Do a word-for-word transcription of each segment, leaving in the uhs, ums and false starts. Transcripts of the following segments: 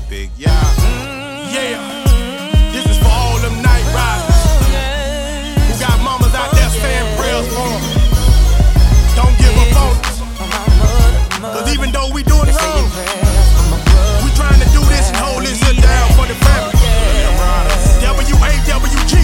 big, yeah. Yeah, this is for all them night riders who got mamas out there saying prayers for them. Don't give up on us, cause even though we doing wrong, we trying to do this and hold this shit down for the family. W A W G,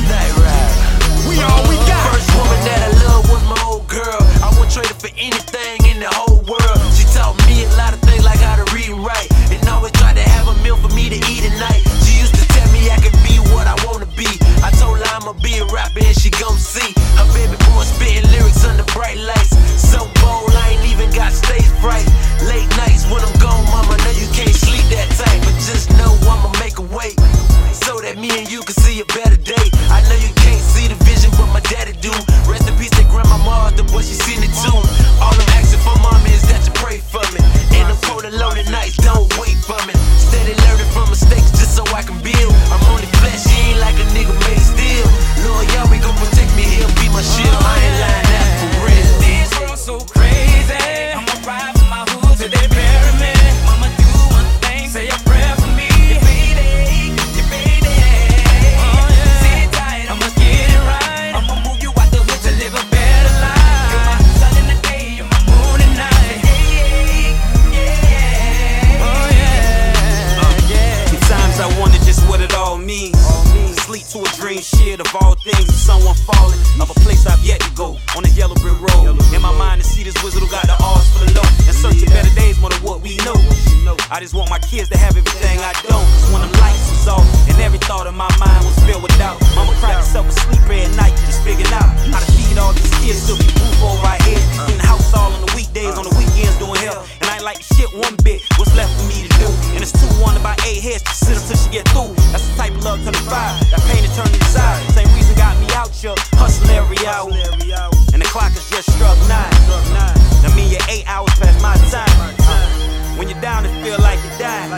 we all we got. First woman that I love was my old girl. I wouldn't trade her for anything in the whole world. She taught me a lot of things like how to read and write, and always tried to have a meal for me to eat at night. She used to tell me I could be what I wanna be. I told her I'ma be a rapper and she gon' see. Her baby boy spitting lyrics under bright lights. So bold, I ain't even got stage fright. Late nights when I'm gone, mama, know you can't sleep that tight, but just know I'ma make a way so that me and you can see a better day. I know you can't see the vision, but my daddy do. Rest in peace to Grandma Martha, but she seen it too. All I'm asking for, mommy, is that you pray for me. In the cold and lonely nights, don't wait for me. Steady learning from mistakes just so I can build. I'm only flesh, she ain't like a nigga made steel. Lord, y'all, we gon' protect me, he'll be my shield. I ain't lying, that's for real. This world's so crazy, I'ma ride from my hood till they bury me. Mama do one thing, say a prayer for me. Your baby, your baby. Oh yeah. Sit tight, I'ma get it right. I'ma move you out the hood to live a better life. You're my sun in the day, you're my moon at night. Yeah, yeah. Oh yeah. Uh, yeah. Sometimes I wonder just what it all means. Sleep to a dream, shit of all things. Someone falling of a place I've yet to go on a yellow brick road. In my mind to see this wizard who got the R's for the low and search for better days more than what we know. I just want my kids to have everything I don't. Cause when them lights was off and every thought in my mind was filled with doubt, mama cried herself asleep at night, just figuring out how to feed all these kids till we roof over our heads. In the house all on the weekdays, on the weekends doing hell. And I ain't like the shit one bit. What's left for me to do? And it's two one about eight heads to sit up till she get through. That's the type of love to the fire. That pain to turn to desire. Same reason got me out here hustling every hour. And the clock has just struck nine. That mean you're eight hours past my time. When you're down, it feel like you're dying.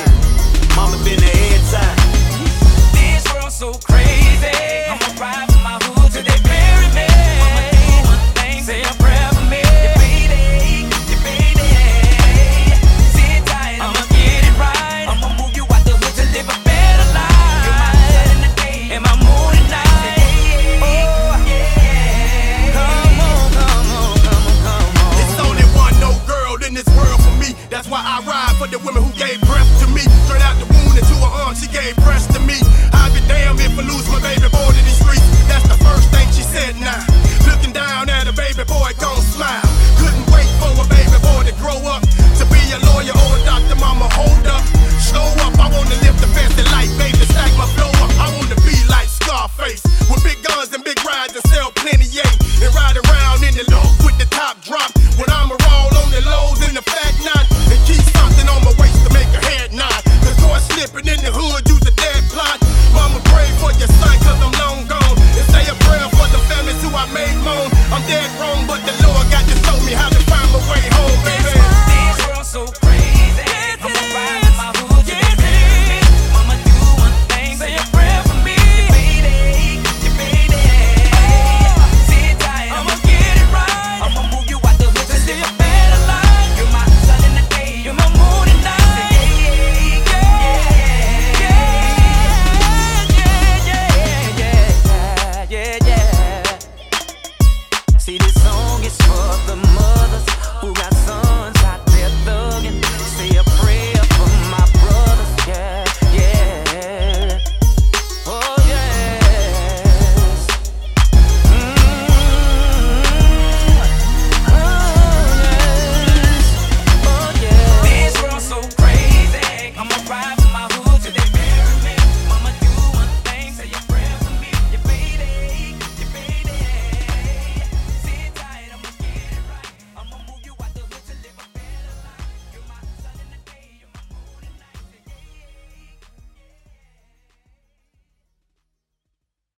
Mama been there every time. This world's so crazy, I'ma ride from my hood till they bury me. Mama do one thing, say a prayer for me. Your baby, your baby. Sit tight, I'ma get it right. I'ma move you out the hood to live a better life. You're my sun in the day and my moon at night. Oh yeah. Come on, come on, come on, come on. It's only one no girl in this world for me. That's why I ride for the women who gave breath to me. Straight out the wound into her arms, she gave breast